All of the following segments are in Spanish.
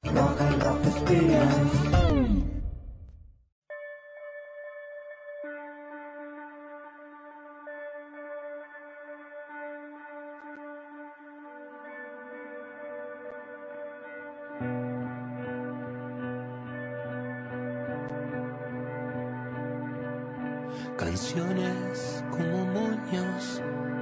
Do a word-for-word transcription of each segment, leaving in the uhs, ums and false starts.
Rock and Rock Experience. Canciones como moños,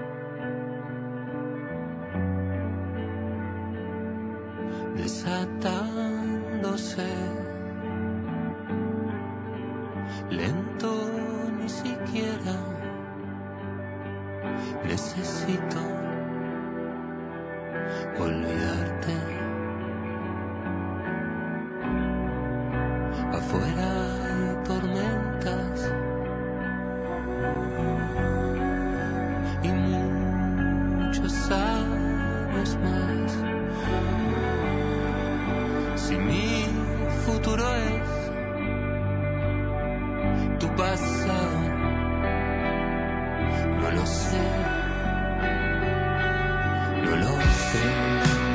desatándose, lento, ni siquiera necesito olvidarte. Afuera hay tormentas y muchos años más. Si mi futuro es tu pasado, no lo sé, no lo sé.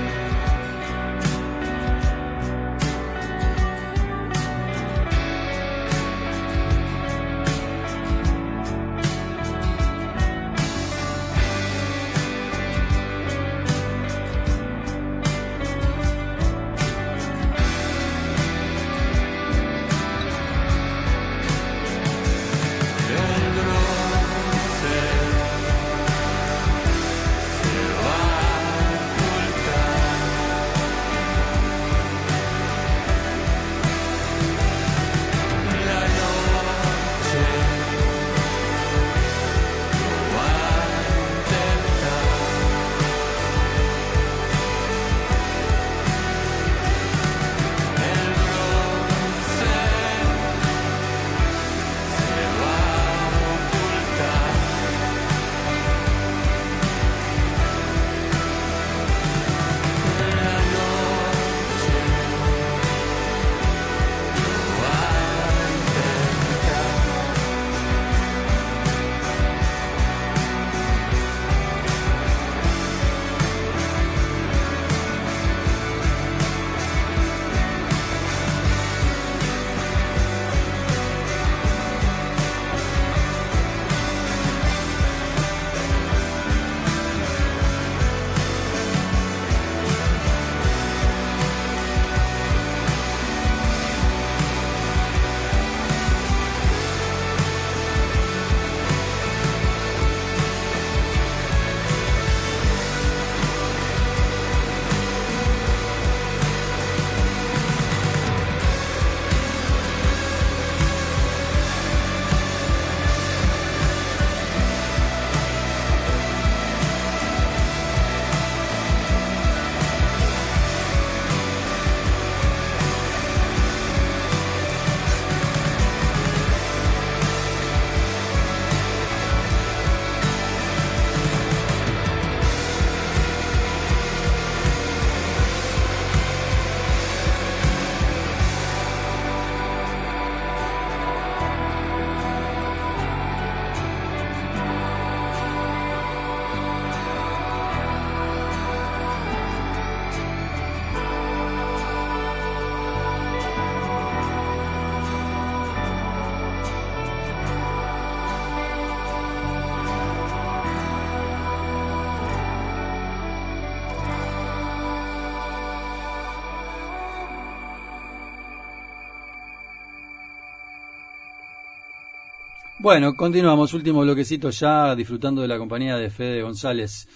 Bueno, continuamos, último bloquecito ya, disfrutando de la compañía de Fede González,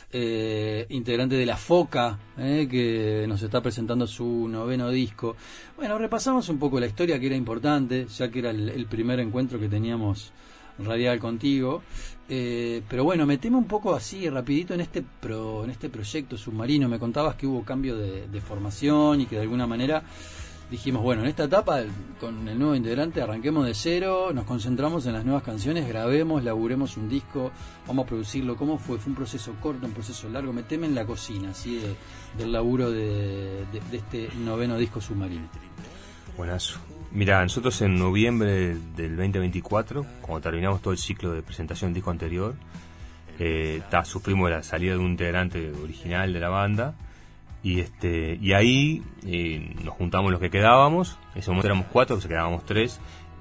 eh, integrante de La Foca, eh, que nos está presentando su noveno disco. Bueno, repasamos un poco la historia, que era importante, ya que era el, el primer encuentro que teníamos radial contigo, eh, pero bueno, meteme un poco así rapidito en este pro, en este proyecto Submarino. Me contabas que hubo cambio de, de formación y que de alguna manera dijimos, bueno, en esta etapa con el nuevo integrante arranquemos de cero, nos concentramos en las nuevas canciones, grabemos, laburemos un disco, vamos a producirlo. ¿Cómo fue? ¿Fue un proceso corto, un proceso largo? Meteme en la cocina, así de, del laburo de, de, de este noveno disco Submarino. Buenazo. Mirá, nosotros en noviembre del veinte veinticuatro, cuando terminamos todo el ciclo de presentación del disco anterior, eh, ta, sufrimos la salida de un integrante original de la banda, Y este y ahí eh, nos juntamos los que quedábamos. En ese momento éramos cuatro, que se quedábamos tres.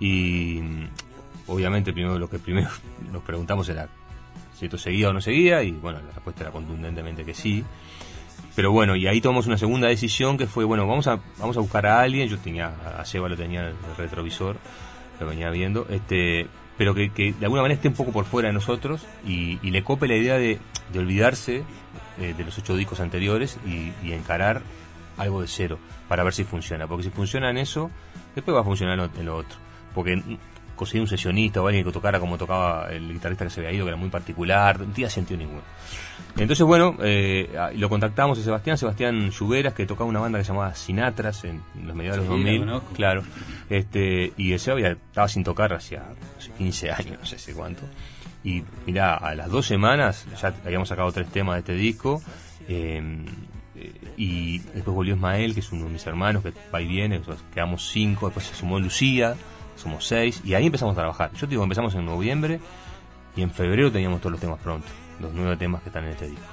Y obviamente primero lo que primero nos preguntamos era si esto seguía o no seguía. Y bueno, la respuesta era contundentemente que sí. Pero bueno, y ahí tomamos una segunda decisión que fue, bueno, vamos a vamos a buscar a alguien. Yo tenía, a Seba lo tenía en el retrovisor, lo venía viendo, este pero que, que de alguna manera esté un poco por fuera de nosotros y, y le cope la idea de, de olvidarse eh, de los ocho discos anteriores y, y encarar algo de cero para ver si funciona, porque si funciona en eso, después va a funcionar en lo, en lo otro, porque conseguir un sesionista o alguien que tocara como tocaba el guitarrista que se había ido, que era muy particular, no tenía sentido ninguno. Entonces, bueno, eh, lo contactamos a Sebastián, Sebastián Lluveras, que tocaba una banda que se llamaba Sinatras en los mediados de los Sí, dos mil, la conozco. claro, este, y el Seba había- estaba sin tocar hacía hace quince años, no sé si cuánto, y mirá, a las dos semanas ya habíamos sacado tres temas de este disco, eh, eh, y después volvió Ismael, que es uno de mis hermanos, que va y viene, nosotros quedamos cinco, después se sumó Lucía, somos seis, y ahí empezamos a trabajar. Yo te digo, empezamos en noviembre, y en febrero teníamos todos los temas prontos, los nueve temas que están en este disco.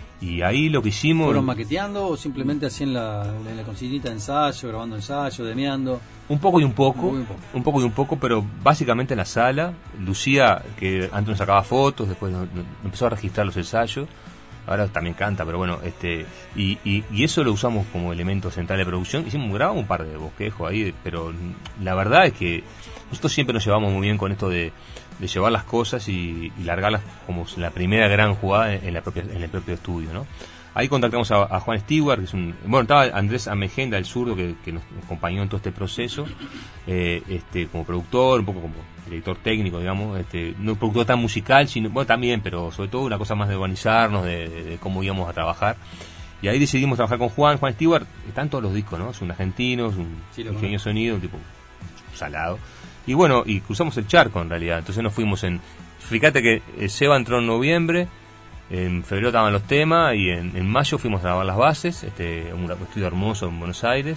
Y ahí lo que hicimos... ¿Fueron maqueteando o simplemente así en la, en la consignita de ensayo, grabando ensayo, demeando? Un poco y un poco, Un poco y un poco. un poco y un poco, pero básicamente en la sala. Lucía, que antes nos sacaba fotos, después nos, nos empezó a registrar los ensayos, ahora también canta, pero bueno, este y, y, y eso lo usamos como elemento central de producción. Hicimos, grabamos un par de bosquejos ahí, pero la verdad es que nosotros siempre nos llevamos muy bien con esto de, de llevar las cosas y, y largarlas como la primera gran jugada en, la propia, en el propio estudio, ¿no? Ahí contactamos a, a Juan Stewart, que es un... Bueno, estaba Andrés Amegenda, el zurdo, que, que nos acompañó en todo este proceso, eh, este como productor, un poco como director técnico, digamos, este no productor tan musical, sino bueno, también, pero sobre todo una cosa más de organizarnos, de, de, de cómo íbamos a trabajar. Y ahí decidimos trabajar con Juan, Juan Stewart, está en todos los discos, ¿no? Es un argentino, es un Sí, lo ingenio de sonido, un tipo salado. Y bueno, y cruzamos el charco en realidad, entonces nos fuimos en... Fíjate que eh, Seba entró en noviembre, en febrero estaban los temas y en, en mayo fuimos a grabar las bases, este un estudio hermoso en Buenos Aires,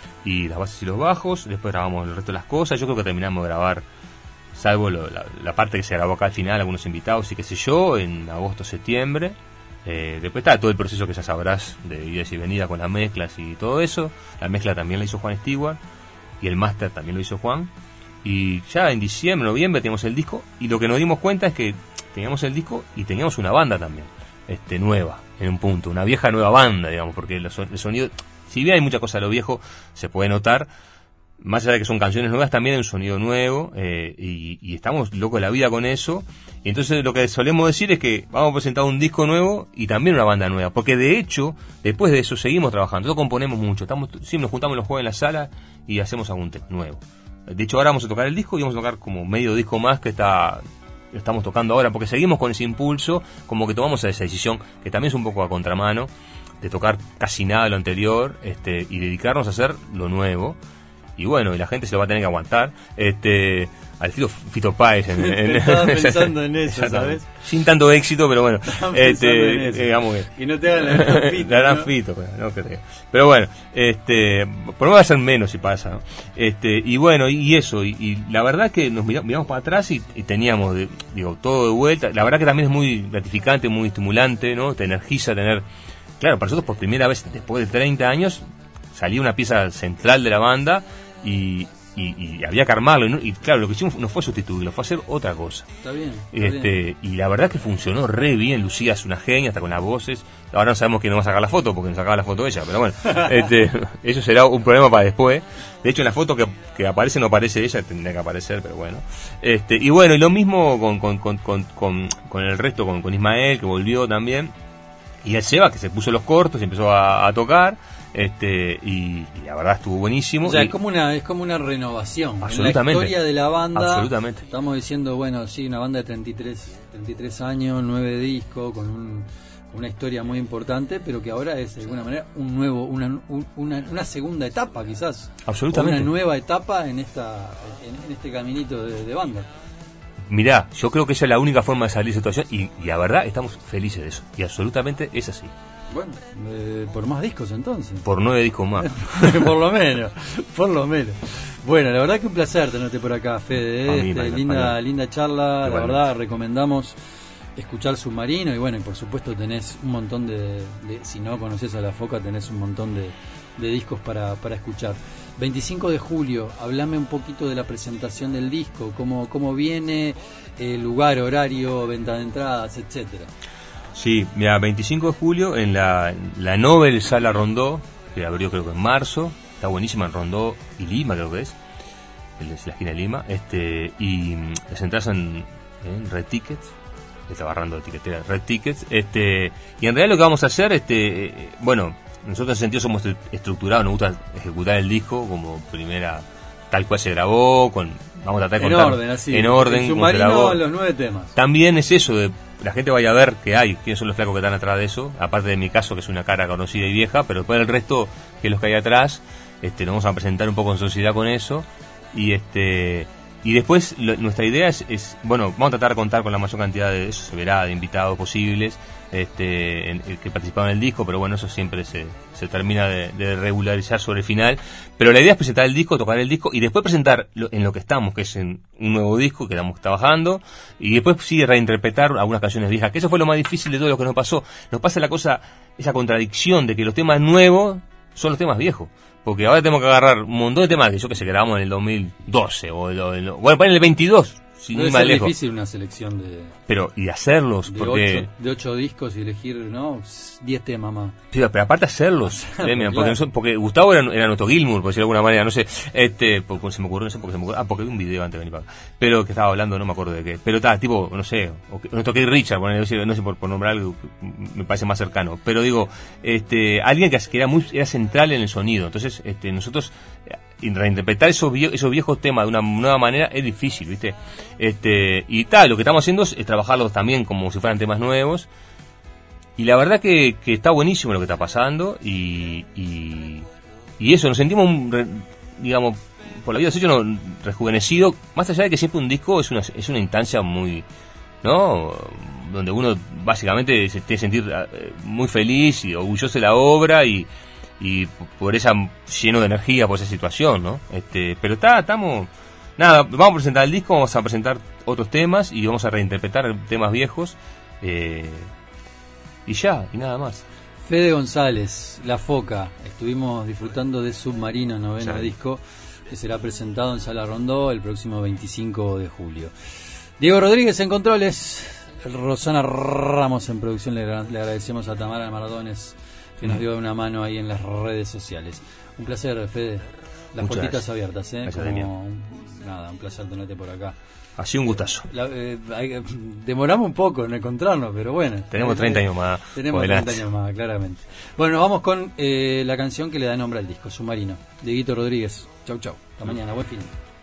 y las bases y los bajos, después grabamos el resto de las cosas. Yo creo que terminamos de grabar, salvo lo, la, la parte que se grabó acá al final, algunos invitados y qué sé yo, en agosto, septiembre. Eh, después está todo el proceso que ya sabrás de idas y venidas con las mezclas y todo eso. La mezcla también la hizo Juan Stewart y el máster también lo hizo Juan. Y ya en diciembre, noviembre teníamos el disco, y lo que nos dimos cuenta es que teníamos el disco y teníamos una banda también, este nueva, en un punto, una vieja nueva banda, digamos, porque el, son, el sonido, si bien hay mucha cosa de lo viejo, se puede notar, más allá de que son canciones nuevas, también hay un sonido nuevo, eh, y, y estamos locos de la vida con eso. Y entonces lo que solemos decir es que vamos a presentar un disco nuevo y también una banda nueva, porque de hecho, después de eso seguimos trabajando, nosotros componemos mucho, estamos siempre nos juntamos los jueves en la sala y hacemos algún tema nuevo. De hecho, ahora vamos a tocar el disco y vamos a tocar como medio disco más que está estamos tocando ahora, porque seguimos con ese impulso, como que tomamos esa decisión, que también es un poco a contramano, de tocar casi nada de lo anterior, este, y dedicarnos a hacer lo nuevo. Y bueno, y la gente se lo va a tener que aguantar, este, al estilo Fito Páez. En, en, Estaba pensando en eso, ¿sabes? Sin tanto éxito, pero bueno, Estaba pensando en este, eso. digamos que... Que no te hagan la gran Fito, la gran ¿no? Fito, pero, no creo. Pero bueno, este, por lo menos va a ser menos si pasa, ¿no? Este, y bueno, y, y eso, y, y la verdad es que nos miramos, miramos para atrás y, y teníamos, de- digo, todo de vuelta. La verdad que también es muy gratificante, muy estimulante, ¿no? Te energiza tener, claro, para nosotros por primera vez después de treinta años salía una pieza central de la banda y, y, y había que armarlo. Y, no- y claro, lo que hicimos no fue sustituirlo, fue hacer otra cosa. Está bien. Está bien. Este, y la verdad es que funcionó re bien. Lucía es una genia, hasta con las voces. Ahora no sabemos quién nos va a sacar la foto, porque nos sacaba la foto ella, pero bueno, este, eso será un problema para después. De hecho, en la foto que, que aparece no aparece ella, tendría que aparecer, pero bueno. Este, y bueno, y lo mismo con, con, con, con, con, con el resto, con, con Ismael, que volvió también. Y el Seba, que se puso los cortos y empezó a, a tocar. Este, y, y la verdad estuvo buenísimo. O sea, Y- es como una es como una renovación. Absolutamente. En la historia de la banda. Absolutamente. Estamos diciendo, bueno, sí, una banda de treinta y tres, treinta y tres años, nueve discos, con un, una historia muy importante, pero que ahora es de alguna manera un nuevo, una, un- una, una segunda etapa, quizás. Absolutamente. O una nueva etapa en esta en, en este caminito de, de banda. Mirá, yo creo que esa es la única forma de salir de esa situación, y, y la verdad estamos felices de eso. Y absolutamente es así. Bueno, eh, por más discos entonces. Por nueve discos más. por lo menos, por lo menos. Bueno, la verdad que un placer tenerte por acá, Fede. A ¿eh? mí, Este, Manuel, linda, Manuel. linda charla, la Igualmente. verdad recomendamos escuchar Submarino y bueno, y por supuesto tenés un montón de, de si no conoces a La Foca, tenés un montón de, de discos para, para escuchar. veinticinco de julio, hablame un poquito de la presentación del disco, cómo, cómo viene, el lugar, horario, venta de entradas, etcétera. Sí, mira, veinticinco de julio en la, la Nobel Sala Rondó, que abrió creo que en marzo, está buenísima en Rondó y Lima creo que es, es la esquina de Lima, este y las entradas en, en Red Tickets, estaba agarrando de tiquetera, Red Tickets, este y en realidad lo que vamos a hacer, este eh, bueno, nosotros en ese sentido somos estructurados, nos gusta ejecutar el disco como primera, tal cual se grabó, con vamos a tratar de en contar orden, así, en orden, el Submarino, como se grabó. los nueve temas. También es eso de la gente vaya a ver qué hay, quiénes son los flacos que están atrás de eso, aparte de mi caso que es una cara conocida y vieja, pero después el resto que es los que hay atrás, este nos vamos a presentar un poco en sociedad con eso y este y después lo, nuestra idea es, es bueno, vamos a tratar de contar con la mayor cantidad de eso se verá de invitados posibles, este en, en, que participaron en el disco, pero bueno, eso siempre se, se termina de, de regularizar sobre el final, pero la idea es presentar el disco, tocar el disco y después presentar lo, en lo que estamos, que es en un nuevo disco que estamos trabajando, y después sí reinterpretar algunas canciones viejas, que eso fue lo más difícil de todo lo que nos pasó. Nos pasa la cosa, esa contradicción de que los temas nuevos son los temas viejos, porque ahora tenemos que agarrar un montón de temas que yo que sé, que grabamos en el dos mil doce o el, el, bueno, ponen el veintidós. Sin Debe ir más ser lejos. difícil una selección de, pero y hacerlos de, porque ocho, de ocho discos y elegir, ¿no? diez temas más. sí, pero aparte hacerlos, Hacerlo, Demian, claro. porque, porque Gustavo era, era nuestro Gilmour, por decirlo de alguna manera, no sé, este, porque se me ocurrió, no sé por qué se me ocurrió, ah, porque vi un video antes de venir para acá, pero que estaba hablando, no me acuerdo de qué, pero está, tipo, no sé, o que, nuestro Keith Richard, bueno, no sé, no sé por, por nombrar algo, me parece más cercano, pero digo, este, alguien que, que era muy, era central en el sonido, entonces, este, nosotros, y reinterpretar esos viejos, esos viejos temas de una nueva manera es difícil, ¿viste? Este, y tal, lo que estamos haciendo es, es trabajarlos también como si fueran temas nuevos. Y la verdad que, que está buenísimo lo que está pasando y, y, y eso, nos sentimos, digamos, por la vida de hecho, no, rejuvenecido, más allá de que siempre un disco es una, es una instancia muy, ¿no? Donde uno básicamente se tiene que sentir muy feliz y orgulloso de la obra y y por esa lleno de energía por esa situación, ¿no? Este, pero está, estamos, nada, vamos a presentar el disco, vamos a presentar otros temas y vamos a reinterpretar temas viejos eh, y ya, y nada más. Fede González, La Foca, estuvimos disfrutando de Submarino, noveno Sí. disco, que será presentado en Sala Rondó el próximo veinticinco de julio. Diego Rodríguez en controles, Rosana Ramos en producción, le, le agradecemos a Tamara Mardones que nos dio una mano ahí en las redes sociales. Un placer, Fede. Las Muchas puertitas gracias. abiertas, ¿eh? Gracias, Como, un- nada, un placer tenerte por acá. Ha sido un gustazo. La- eh, hay- demoramos un poco en encontrarnos, pero bueno. Tenemos Eh, treinta años más. Tenemos por treinta delante. años más, claramente. Bueno, nos vamos con eh, la canción que le da nombre al disco, Submarino. Dieguito Rodríguez. Chau, chau. Hasta mañana. Buen fin.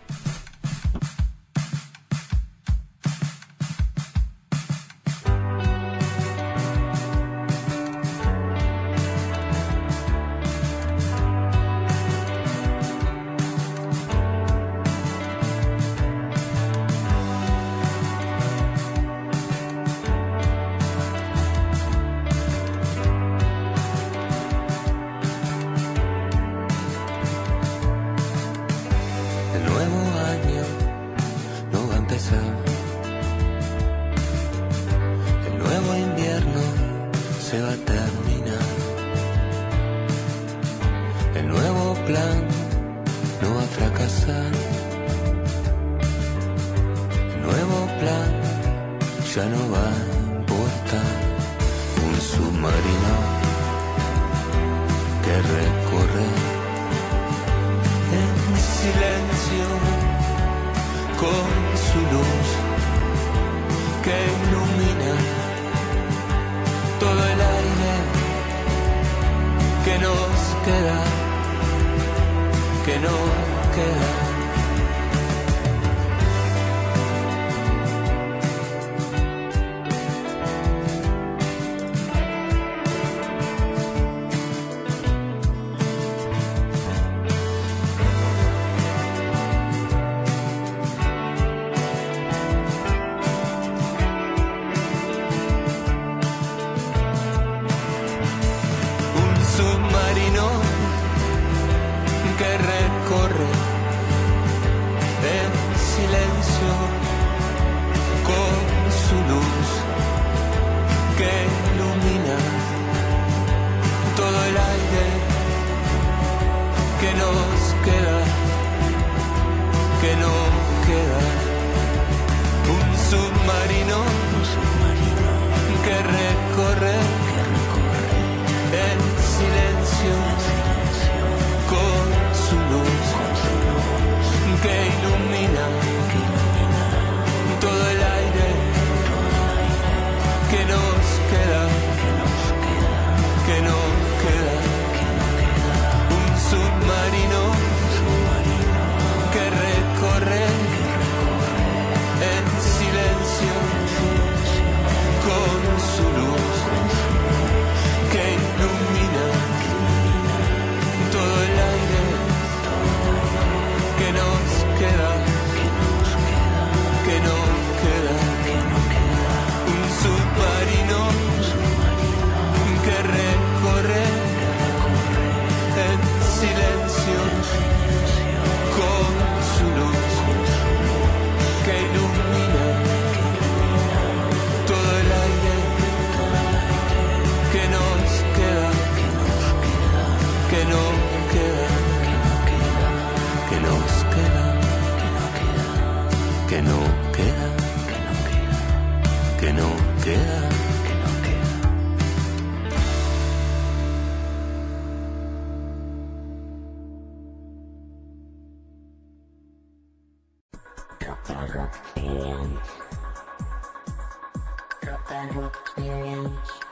El nuevo año no va a empezar. El nuevo invierno se va a terminar. El nuevo plan no va a fracasar. El nuevo plan ya no va a importar. Un submarino que recorre en silencio con su luz que ilumina todo el aire que nos queda, que nos queda. Un submarino que recorre queda, que no queda un submarino, un submarino que recorre, que recorre en silencio, en silencio con su luz, con su luz que ilumina, que ilumina todo el aire, todo el aire que nos queda, que nos queda, que no queda, que no queda un submarino, un submarino que recorre, que recorre en silencio, en silencio con su luz, con su luz que ilumina, que ilumina todo el aire, todo el aire que nos queda, que nos queda, que no queda, que no queda un submarino, un submarino que recorre, que recorre en silencio, en silencio con su luz, con su luz que ilumina, que ilumina todo el aire, todo el aire que nos queda, que nos queda, que no queda, que no queda, que nos queda, que no queda, que no queda, que no queda, que no queda, que no queda. Rock Experience. Rock Experience.